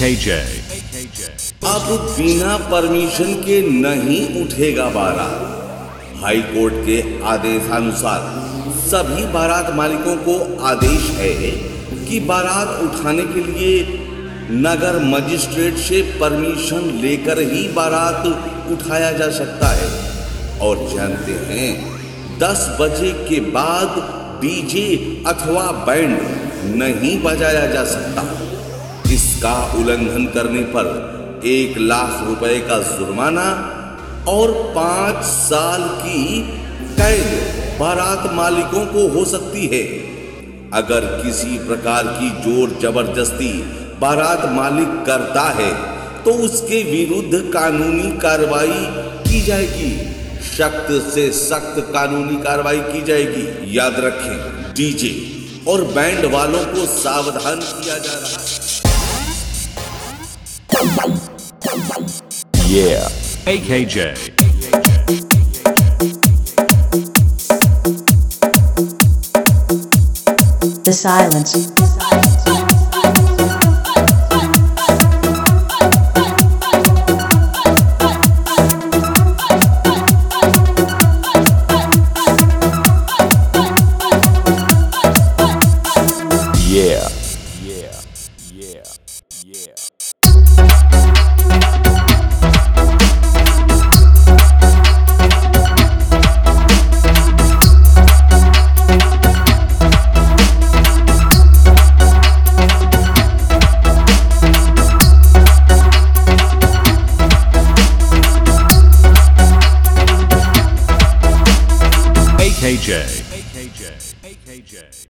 AKJ। अब बिना परमिशन के नहीं उठेगा बारात। हाई कोर्ट के आदेशानुसार सभी बारात मालिकों को आदेश है कि बारात उठाने के लिए नगर मजिस्ट्रेट से परमिशन लेकर ही बारात उठाया जा सकता है। और जानते हैं 10 बजे के बाद डीजे अथवा बैंड नहीं बजाया जा सकता। इसका उल्लंघन करने पर 1 लाख रुपए का जुर्माना और 5 साल की कैद बारात मालिकों को हो सकती है। अगर किसी प्रकार की जोर जबरदस्ती बारात मालिक करता है तो उसके विरुद्ध कानूनी कार्रवाई की जाएगी। सख्त से सख्त कानूनी कार्रवाई की जाएगी। याद रखें, डीजे और बैंड वालों को सावधान किया जा रहा है। AKJ। The silence. AKJ।